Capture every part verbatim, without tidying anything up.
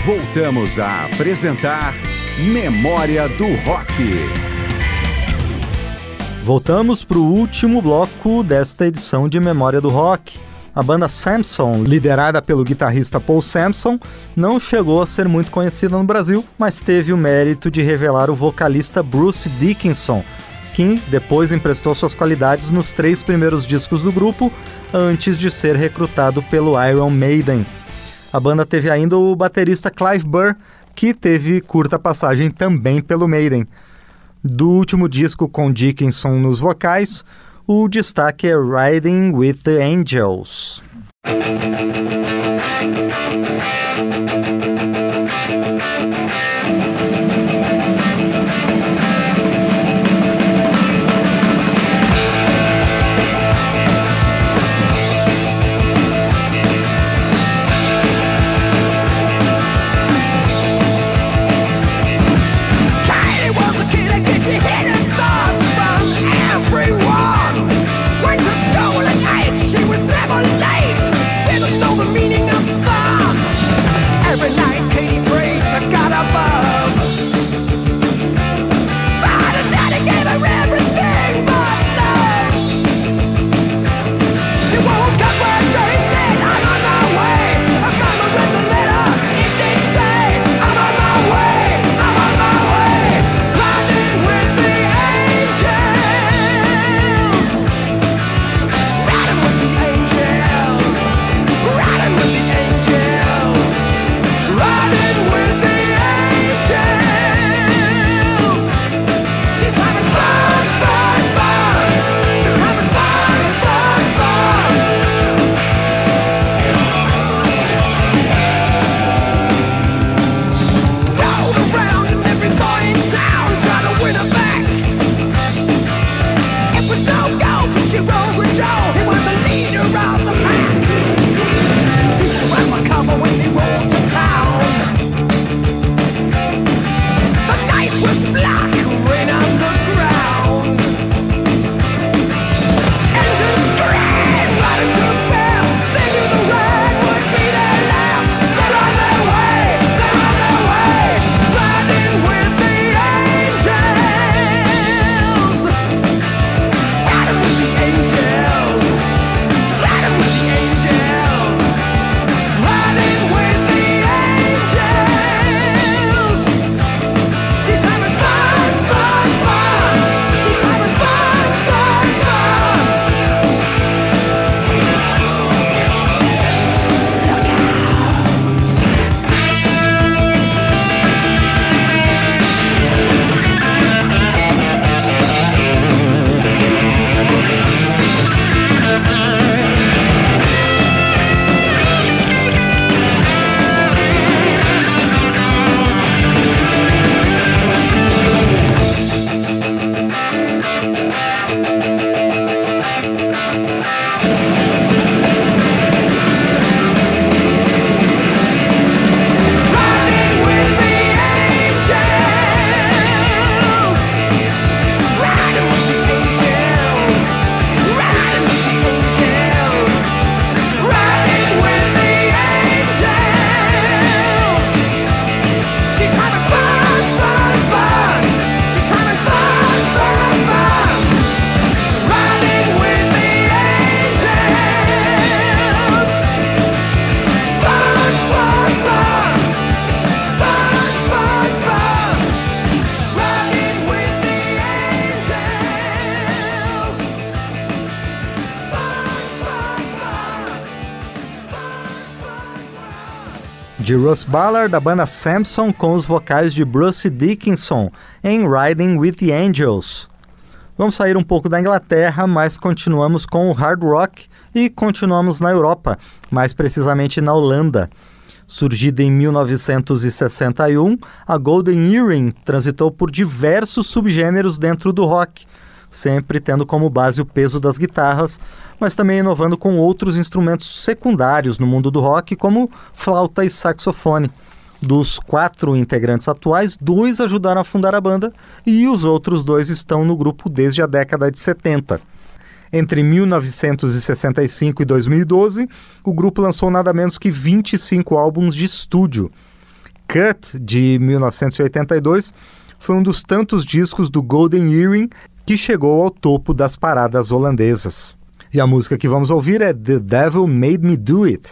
Voltamos a apresentar Memória do Rock. Voltamos para o último bloco desta edição de Memória do Rock. A banda Samson, liderada pelo guitarrista Paul Samson, não chegou a ser muito conhecida no Brasil, mas teve o mérito de revelar o vocalista Bruce Dickinson, que depois emprestou suas qualidades nos três primeiros discos do grupo, antes de ser recrutado pelo Iron Maiden. A banda teve ainda o baterista Clive Burr, que teve curta passagem também pelo Maiden. Do último disco com Dickinson nos vocais, o destaque é Riding with the Angels. De Russ Ballard, da banda Samson, com os vocais de Bruce Dickinson, em Riding with the Angels. Vamos sair um pouco da Inglaterra, mas continuamos com o hard rock e continuamos na Europa, mais precisamente na Holanda. Surgida em mil novecentos e sessenta e um, a Golden Earring transitou por diversos subgêneros dentro do rock, sempre tendo como base o peso das guitarras, mas também inovando com outros instrumentos secundários no mundo do rock, como flauta e saxofone. Dos quatro integrantes atuais, dois ajudaram a fundar a banda e os outros dois estão no grupo desde a década de setenta. Entre mil novecentos e sessenta e cinco e dois mil e doze, o grupo lançou nada menos que vinte e cinco álbuns de estúdio. Cut, de mil novecentos e oitenta e dois, foi um dos tantos discos do Golden Earring que chegou ao topo das paradas holandesas. E a música que vamos ouvir é The Devil Made Me Do It.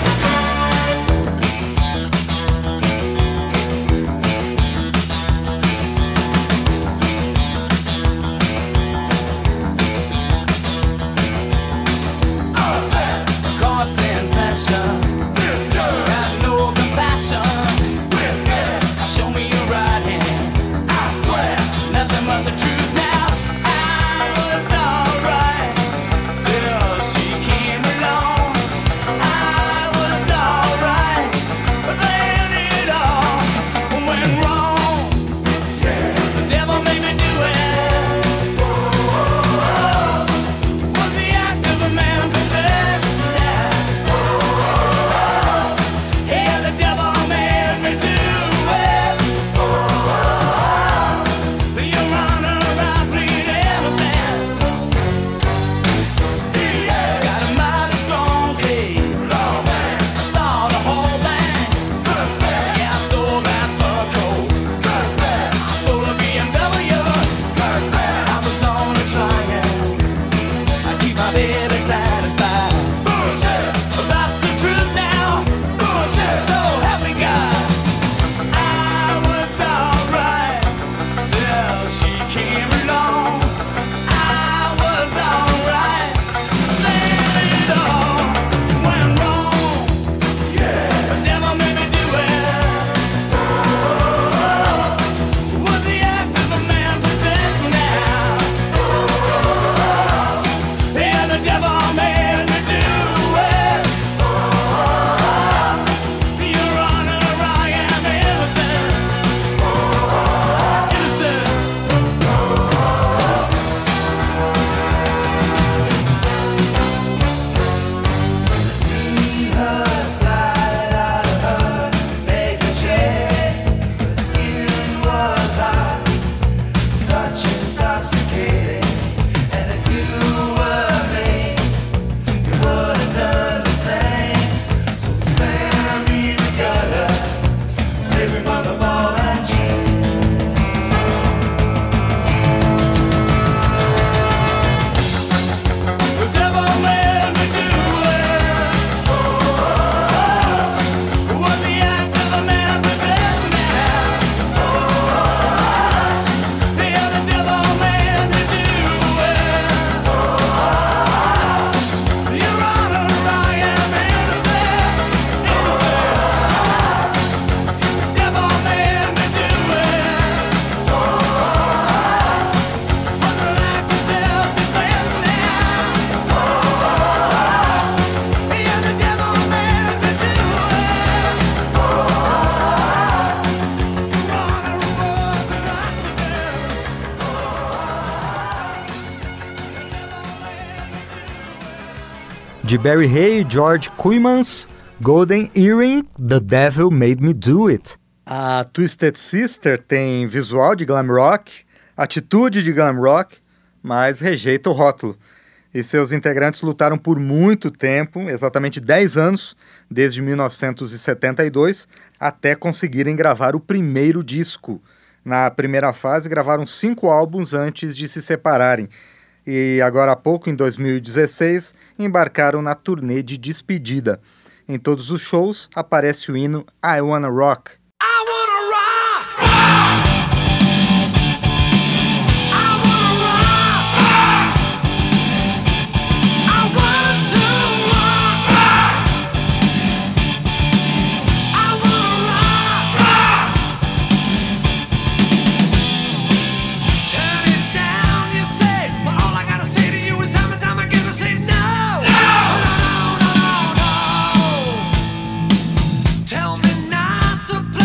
De Barry Hay e George Kooymans, Golden Earring, The Devil Made Me Do It. A Twisted Sister tem visual de glam rock, atitude de glam rock, mas rejeita o rótulo. E seus integrantes lutaram por muito tempo, exatamente dez anos, desde mil novecentos e setenta e dois, até conseguirem gravar o primeiro disco. Na primeira fase, gravaram cinco álbuns antes de se separarem. E agora há pouco, em dois mil e dezesseis, embarcaram na turnê de despedida. Em todos os shows, aparece o hino I Wanna Rock. I wanna rock! I wanna rock! I want to rock! I wanna rock! Turn it down, you say, but all I gotta say to you is time and time again to say no! No, no, no, no, no! Tell me not to play.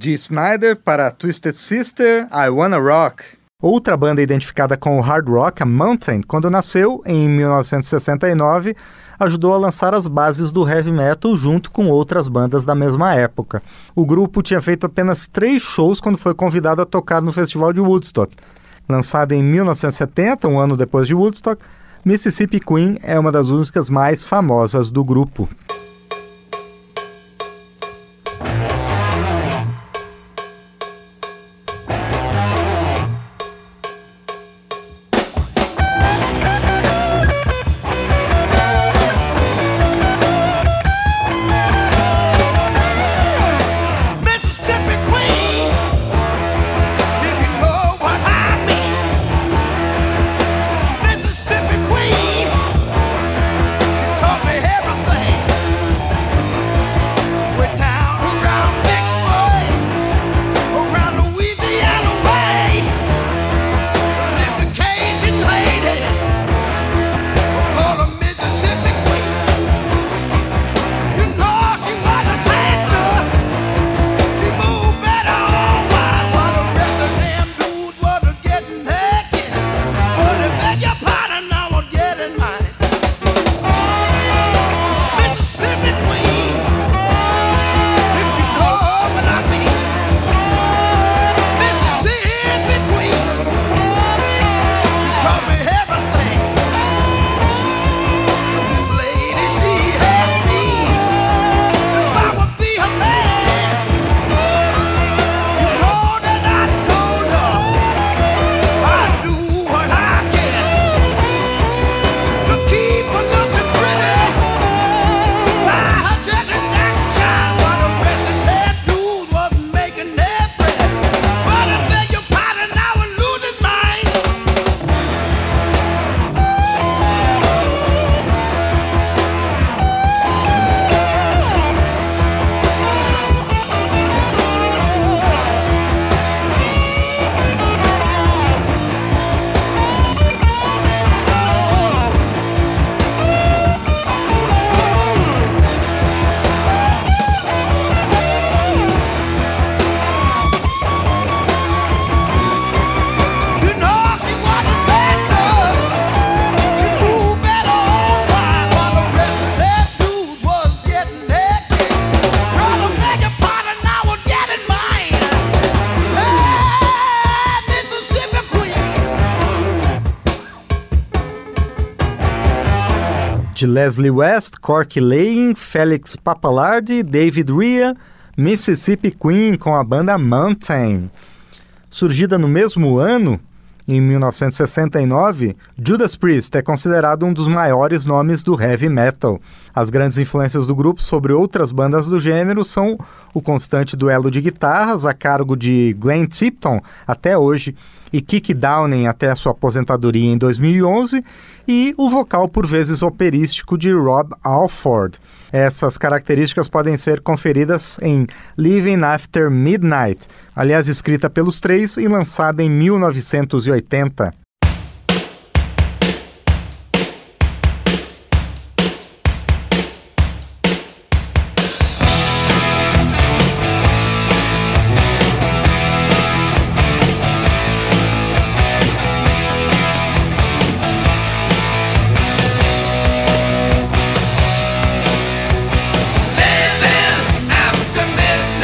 Dee Snider para Twisted Sister, I Wanna Rock. Outra banda identificada com o hard rock, a Mountain, quando nasceu em mil novecentos e sessenta e nove, ajudou a lançar as bases do heavy metal junto com outras bandas da mesma época. O grupo tinha feito apenas três shows quando foi convidado a tocar no Festival de Woodstock. Lançada em mil novecentos e setenta, um ano depois de Woodstock, Mississippi Queen é uma das músicas mais famosas do grupo. De Leslie West, Corky Laing, Felix Pappalardi, David Rea, Mississippi Queen com a banda Mountain. Surgida no mesmo ano, em mil novecentos e sessenta e nove, Judas Priest é considerado um dos maiores nomes do heavy metal. As grandes influências do grupo sobre outras bandas do gênero são o constante duelo de guitarras a cargo de Glenn Tipton até hoje e Kiki Downing até a sua aposentadoria em dois mil e onze e o vocal por vezes operístico de Rob Alford. Essas características podem ser conferidas em Living After Midnight, aliás escrita pelos três e lançada em mil novecentos e oitenta.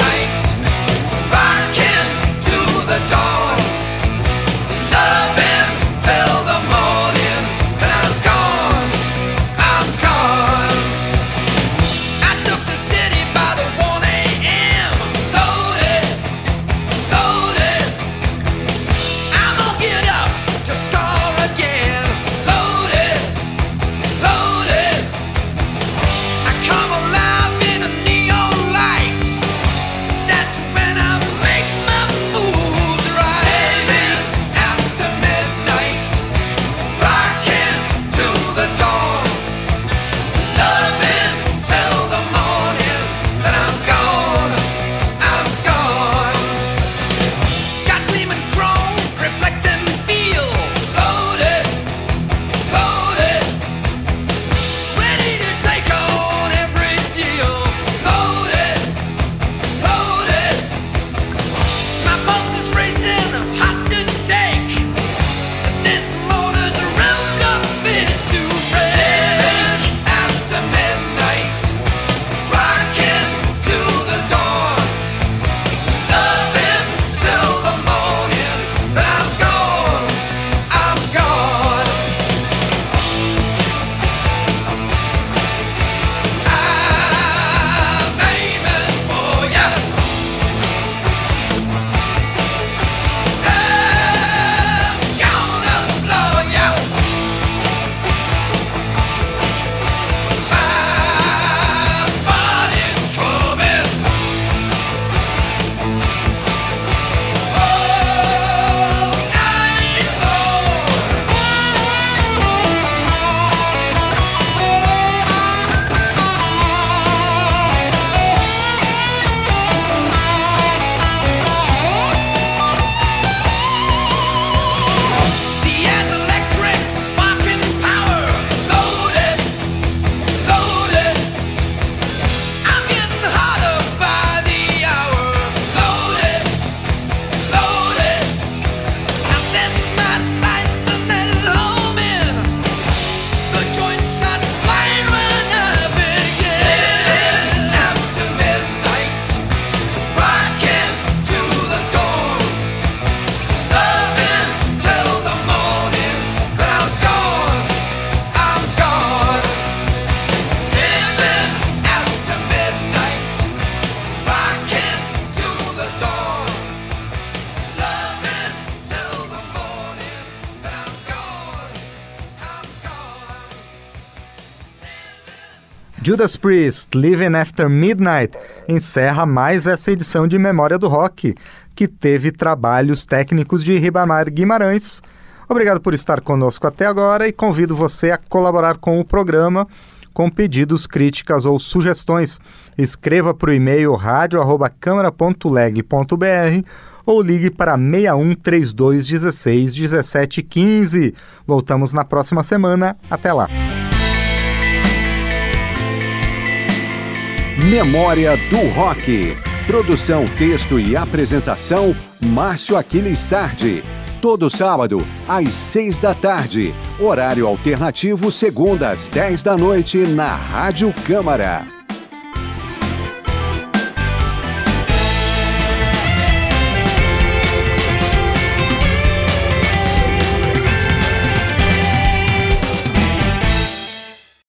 Loving Judas Priest, Living After Midnight, encerra mais essa edição de Memória do Rock, que teve trabalhos técnicos de Ribamar Guimarães. Obrigado por estar conosco até agora e convido você a colaborar com o programa com pedidos, críticas ou sugestões. Escreva para o e-mail rádio arroba câmara ponto leg ponto b r ou ligue para seis um três dois um seis um sete um cinco. Voltamos na próxima semana. Até lá. Memória do Rock. Produção, texto e apresentação, Márcio Aquiles Sardi. Todo sábado, às seis da tarde. Horário alternativo, segunda às dez da noite, na Rádio Câmara.